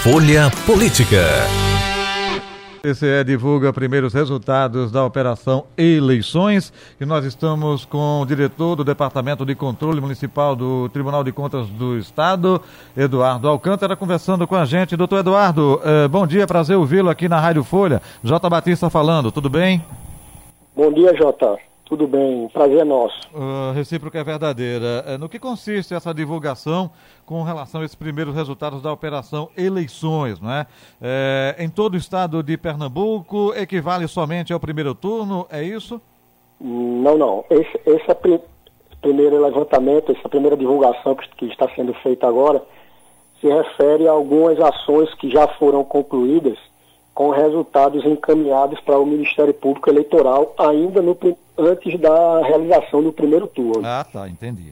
Folha Política. O TCE divulga primeiros resultados da Operação Eleições e nós estamos com o diretor do Departamento de Controle Municipal do Tribunal de Contas do Estado, Eduardo Alcântara, conversando com a gente. Doutor Eduardo, bom dia, prazer ouvi-lo aqui na Rádio Folha. J. Batista falando, tudo bem? Bom dia, Jota. Tudo bem, prazer é nosso. Recíproca é verdadeira. No que consiste essa divulgação com relação a esses primeiros resultados da Operação Eleições, não é? Em todo o estado de Pernambuco, equivale somente ao primeiro turno, é isso? Não. Esse primeiro levantamento, essa primeira divulgação que está sendo feita agora, se refere a algumas ações que já foram concluídas com resultados encaminhados para o Ministério Público Eleitoral ainda antes da realização do primeiro turno. Ah, tá, entendi.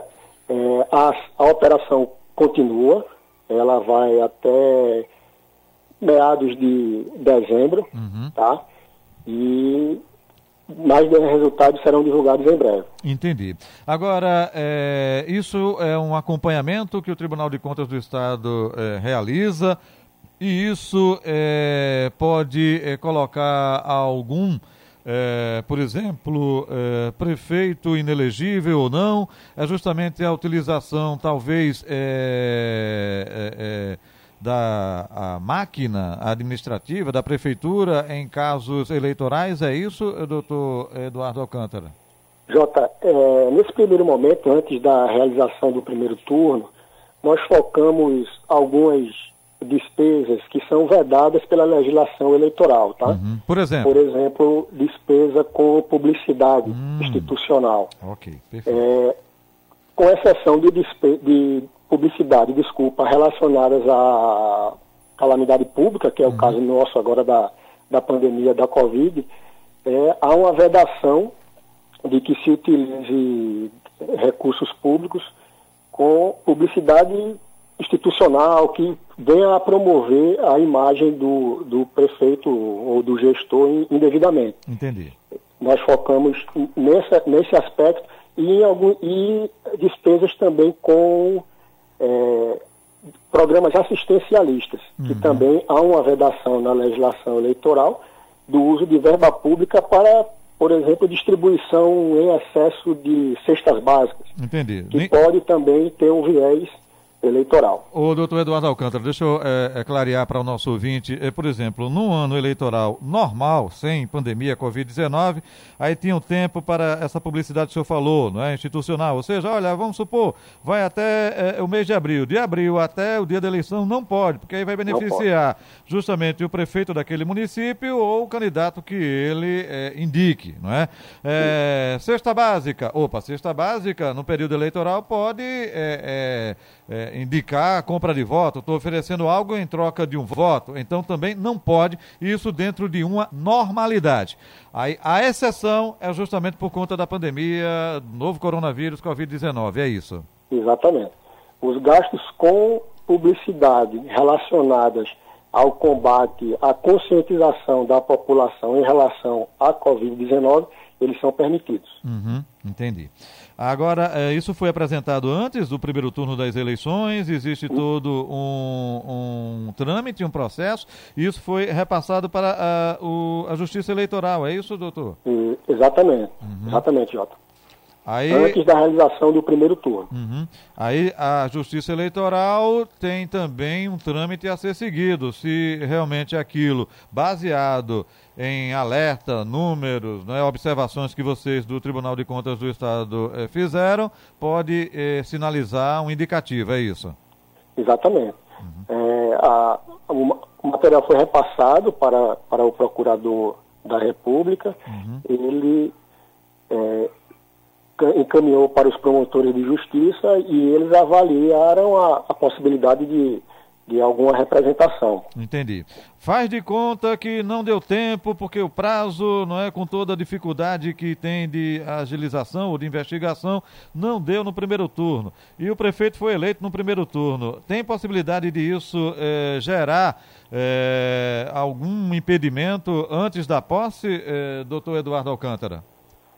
A operação continua, ela vai até meados de dezembro, tá? E mais resultados serão divulgados em breve. Entendi. Agora, isso é um acompanhamento que o Tribunal de Contas do Estado realiza. E isso pode colocar algum, por exemplo, prefeito inelegível ou não? É justamente a utilização, talvez, da máquina administrativa, da prefeitura em casos eleitorais? É isso, doutor Eduardo Alcântara? Jota, nesse primeiro momento, antes da realização do primeiro turno, nós focamos algumas despesas que são vedadas pela legislação eleitoral, tá? Por exemplo? Por exemplo, despesa com publicidade institucional. Ok, perfeito. Com exceção de publicidade, relacionadas à calamidade pública, que é o caso nosso agora da pandemia da Covid, há uma vedação de que se utilize recursos públicos com publicidade institucional que venha a promover a imagem do prefeito ou do gestor indevidamente. Entendi. Nós focamos nesse aspecto e despesas também com programas assistencialistas, que também há uma vedação na legislação eleitoral do uso de verba pública para, por exemplo, distribuição em excesso de cestas básicas. Entendi. Que pode também ter um viés eleitoral. Ô, doutor Eduardo Alcântara, deixa eu clarear para o nosso ouvinte. Por exemplo, num ano eleitoral normal, sem pandemia Covid-19, aí tinha um tempo para essa publicidade que o senhor falou, não é? Institucional. Ou seja, olha, vamos supor, vai até o mês de abril. De abril até o dia da eleição não pode, porque aí vai beneficiar justamente o prefeito daquele município ou o candidato que ele indique, não é? Cesta básica. Cesta básica no período eleitoral pode indicar a compra de voto, estou oferecendo algo em troca de um voto, então também não pode, isso dentro de uma normalidade. Aí, a exceção é justamente por conta da pandemia, novo coronavírus, Covid-19, é isso? Exatamente. Os gastos com publicidade relacionadas ao combate, à conscientização da população em relação à Covid-19, eles são permitidos. Entendi. Agora, isso foi apresentado antes do primeiro turno das eleições, existe todo um trâmite, um processo, e isso foi repassado para a Justiça Eleitoral, é isso, doutor? Exatamente, exatamente, Jota. Antes da realização do primeiro turno. Aí a Justiça Eleitoral tem também um trâmite a ser seguido, se realmente aquilo, baseado em alerta, números, observações que vocês do Tribunal de Contas do Estado fizeram, pode sinalizar um indicativo, é isso? Exatamente. O material foi repassado para o Procurador da República, ele encaminhou para os promotores de justiça e eles avaliaram a possibilidade de alguma representação. Entendi. Faz de conta que não deu tempo, porque o prazo, com toda a dificuldade que tem de agilização ou de investigação, não deu no primeiro turno. E o prefeito foi eleito no primeiro turno. Tem possibilidade de isso gerar algum impedimento antes da posse, doutor Eduardo Alcântara?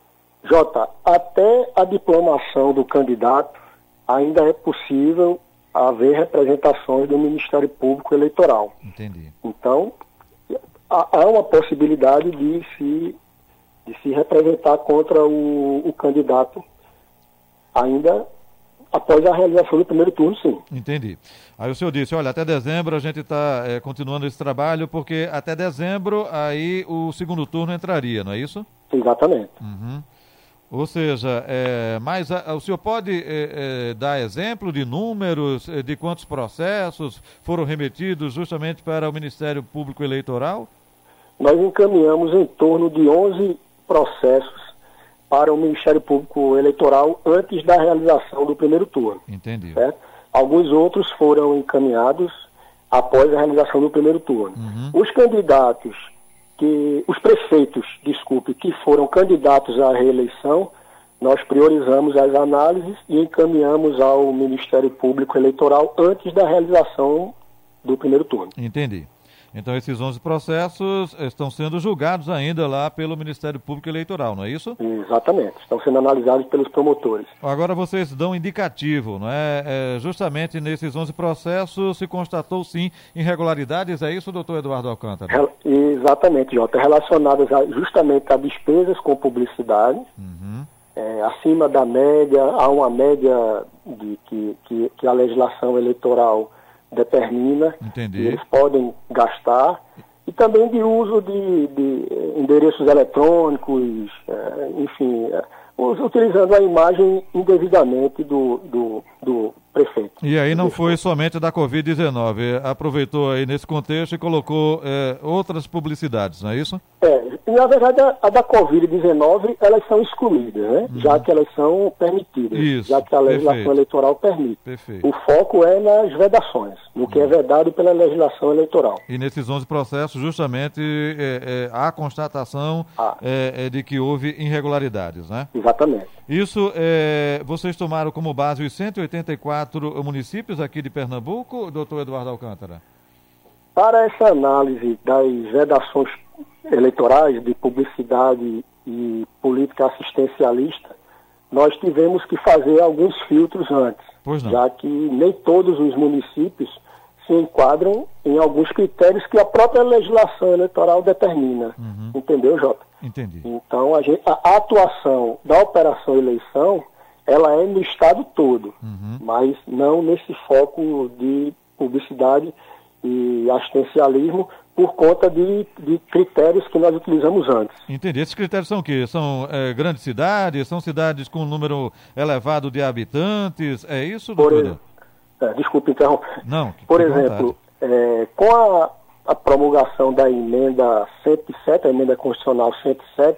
Jota, até a diplomação do candidato ainda é possível haver representações do Ministério Público Eleitoral. Entendi. Então, há uma possibilidade de se representar contra o candidato ainda após a realização do primeiro turno, sim. Entendi. Aí o senhor disse, olha, até dezembro a gente está continuando esse trabalho, porque até dezembro aí o segundo turno entraria, não é isso? Exatamente. Uhum. Ou seja, mas o senhor pode dar exemplo de números, de quantos processos foram remetidos justamente para o Ministério Público Eleitoral? Nós encaminhamos em torno de 11 processos para o Ministério Público Eleitoral antes da realização do primeiro turno. Entendi. Certo? Alguns outros foram encaminhados após a realização do primeiro turno. Uhum. Os prefeitos, que foram candidatos à reeleição, nós priorizamos as análises e encaminhamos ao Ministério Público Eleitoral antes da realização do primeiro turno. Entendi. Então esses 11 processos estão sendo julgados ainda lá pelo Ministério Público Eleitoral, não é isso? Exatamente, estão sendo analisados pelos promotores. Agora vocês dão indicativo, não é? Justamente nesses 11 processos se constatou sim irregularidades, é isso, doutor Eduardo Alcântara? Exatamente, Jota, relacionadas justamente a despesas com publicidade, acima da média, há uma média que a legislação eleitoral determina. Entendi. E eles podem gastar, e também de uso de endereços eletrônicos, enfim, utilizando a imagem indevidamente do prefeito. E aí não foi somente da Covid-19, aproveitou aí nesse contexto e colocou outras publicidades, não é isso? Na verdade a da Covid-19 elas são excluídas, né? Já que elas são permitidas, isso, já que a legislação eleitoral permite. Perfeito. O foco é nas vedações, no que é vedado pela legislação eleitoral. E nesses 11 processos justamente há constatação de que houve irregularidades, né? Exatamente. Isso, vocês tomaram como base os 184 municípios aqui de Pernambuco, doutor Eduardo Alcântara? Para essa análise das vedações eleitorais, de publicidade e política assistencialista, nós tivemos que fazer alguns filtros antes, já que nem todos os municípios se enquadram em alguns critérios que a própria legislação eleitoral determina. Entendeu, Jota? Entendi. Então, a atuação da Operação Eleição, ela é no estado todo, mas não nesse foco de publicidade e assistencialismo por conta de critérios que nós utilizamos antes. Entendi. Esses critérios são o quê? São grandes cidades? São cidades com um número elevado de habitantes? É isso, doutor? Desculpe interromper. Não, por exemplo, com a promulgação da emenda 107, a emenda constitucional 107,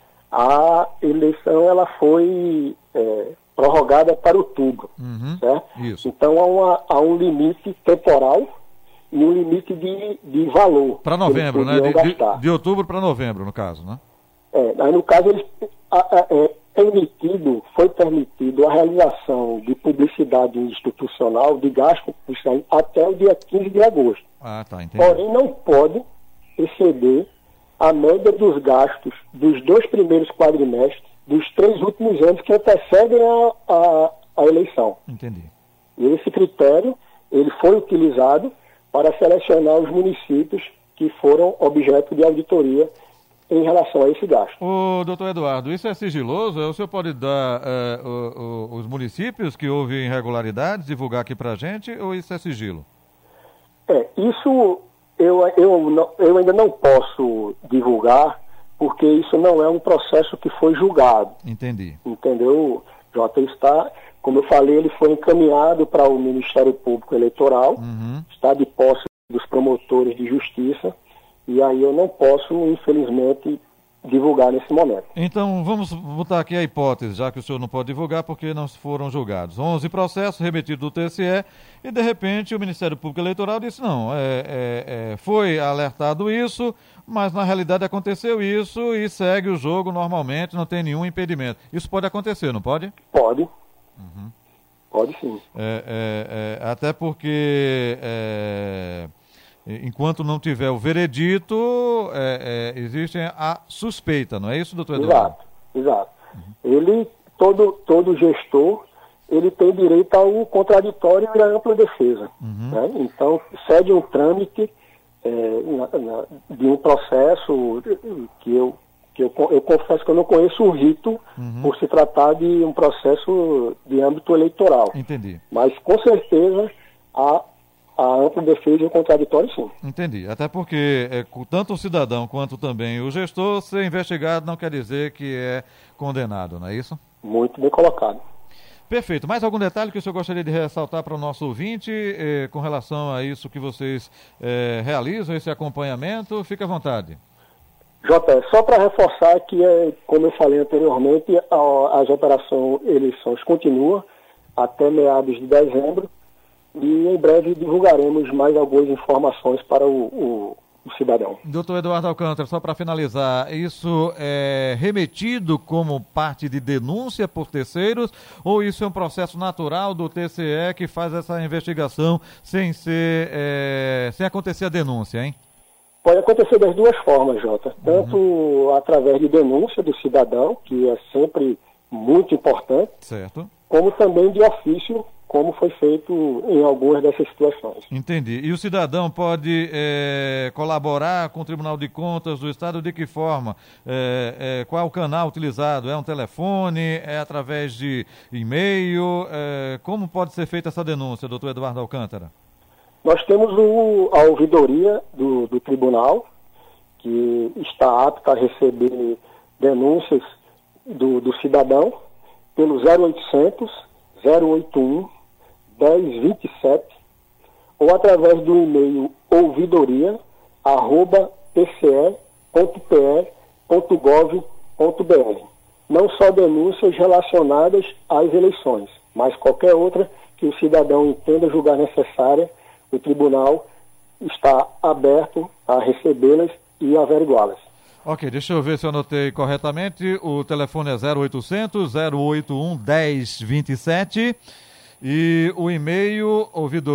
a eleição ela foi prorrogada para outubro, certo? Isso. Então há um limite temporal e um limite de valor. Para novembro, né? De outubro para novembro, no caso, né? Aí no caso foi permitido a realização de publicidade institucional, de gasto publicitário, até o dia 15 de agosto. Ah, tá, entendi. Porém, não pode exceder a média dos gastos dos 2 primeiros quadrimestres dos 3 últimos anos que antecedem a eleição. Entendi. E esse critério, ele foi utilizado para selecionar os municípios que foram objeto de auditoria em relação a esse gasto. Doutor Eduardo, isso é sigiloso? O senhor pode dar os municípios que houve irregularidades, divulgar aqui para a gente, ou isso é sigilo? Isso eu ainda não posso divulgar, porque isso não é um processo que foi julgado. Entendi. Entendeu, Jota? Como eu falei, ele foi encaminhado para o Ministério Público Eleitoral, está de posse dos promotores de justiça, e aí eu não posso, infelizmente, divulgar nesse momento. Então, vamos botar aqui a hipótese, já que o senhor não pode divulgar porque não foram julgados. 11 processos remetidos do TSE e, de repente, o Ministério Público Eleitoral disse, não, foi alertado isso, mas na realidade aconteceu isso e segue o jogo normalmente, não tem nenhum impedimento. Isso pode acontecer, não pode? Pode. Pode sim. Até porque... enquanto não tiver o veredito, existe a suspeita, não é isso, doutor Eduardo? Exato. Ele, todo gestor, ele tem direito ao contraditório e à ampla defesa. Né? Então, segue um trâmite de um processo que eu confesso que eu não conheço o rito por se tratar de um processo de âmbito eleitoral. Entendi. Mas, com certeza, a ampla defesa e o contraditório, sim. Entendi. Até porque tanto o cidadão quanto também o gestor ser investigado não quer dizer que é condenado, não é isso? Muito bem colocado. Perfeito. Mais algum detalhe que o senhor gostaria de ressaltar para o nosso ouvinte com relação a isso que vocês realizam, esse acompanhamento? Fique à vontade. Jota, só para reforçar que, como eu falei anteriormente, as operações eleições continuam até meados de dezembro e em breve divulgaremos mais algumas informações para o cidadão. Doutor Eduardo Alcântara, só para finalizar, isso é remetido como parte de denúncia por terceiros ou isso é um processo natural do TCE que faz essa investigação sem acontecer a denúncia, hein? Pode acontecer das duas formas, Jota. Tanto através de denúncia do cidadão, que é sempre muito importante, certo, como também de ofício, como foi feito em algumas dessas situações. Entendi. E o cidadão pode colaborar com o Tribunal de Contas do Estado de que forma? Qual é o canal utilizado? É um telefone? É através de e-mail? Como pode ser feita essa denúncia, doutor Eduardo Alcântara? Nós temos a ouvidoria do tribunal, que está apta a receber denúncias do cidadão pelo 0800 081 1027 ou através do e-mail ouvidoria@tce.pe.gov.br. Não só denúncias relacionadas às eleições, mas qualquer outra que o cidadão entenda julgar necessária, o tribunal está aberto a recebê-las e averiguá-las. Ok, deixa eu ver se eu anotei corretamente. O telefone é 0800 081 1027 e o e-mail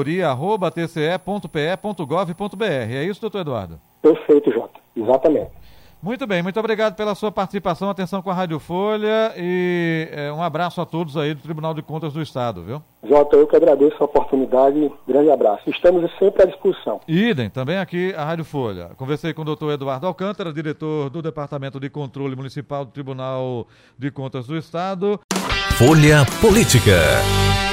ouvidoria@tce.pe.gov.br. É isso, doutor Eduardo? Perfeito, Jota. Exatamente. Muito bem, muito obrigado pela sua participação, atenção com a Rádio Folha e um abraço a todos aí do Tribunal de Contas do Estado, viu? Jota, eu que agradeço a oportunidade, grande abraço. Estamos sempre à disposição. Idem, também aqui a Rádio Folha. Conversei com o doutor Eduardo Alcântara, diretor do Departamento de Controle Municipal do Tribunal de Contas do Estado. Folha Política.